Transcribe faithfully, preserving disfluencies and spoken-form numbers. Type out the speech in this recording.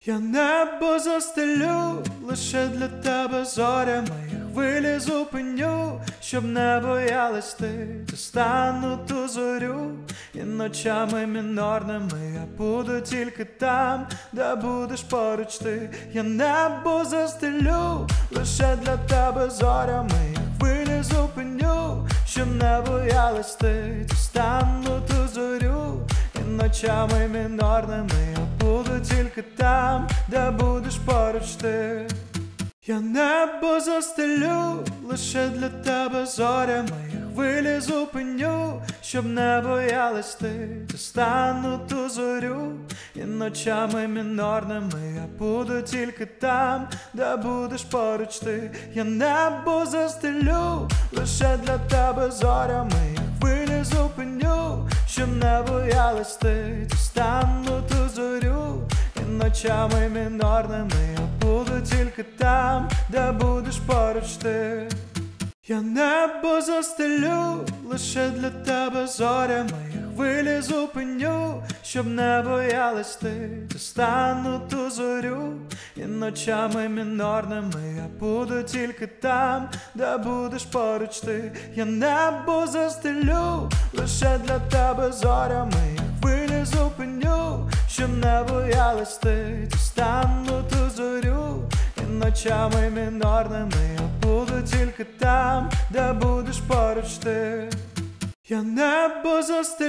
Я небо застелю, лише для тебе зорями їх хвилі зупиню, щоб не боялась ти, достану ту зорю, і ночами мінорними я буду тільки там, де будеш поруч ти. Я небо застелю, лише для тебе зорями їх хвилі зупиню, щоб не боялась ти, достану ту зорю, і ночами мінорними я буду тільки там, де будеш поруч ти. Я небо застелю, лише для тебе зорями їх хвилі зупиню, щоб не боялась ти, достану ту зорю, і ночами мінорними я буду тільки там, де будеш поруч ти. Я небо застелю, лише для тебе зорями їх хвилі зупиню, щоб не боялась ти, достану ту зорю, і ночами мінорними я буду тільки там, де будеш поруч ти. Я небо застелю, лише для тебе зорями їх хвилі зупиню, щоб не боялась ти, достану ту зорю, і ночами мінорними я буду тільки там, де будеш поруч ти. Я небо застелю, лише для тебе зорями їх хвилі зупиню, щоб не боялась ти, достану ту зорю, і ночами мінорними я буду тільки там, де будеш поруч ти. Я небо застелю.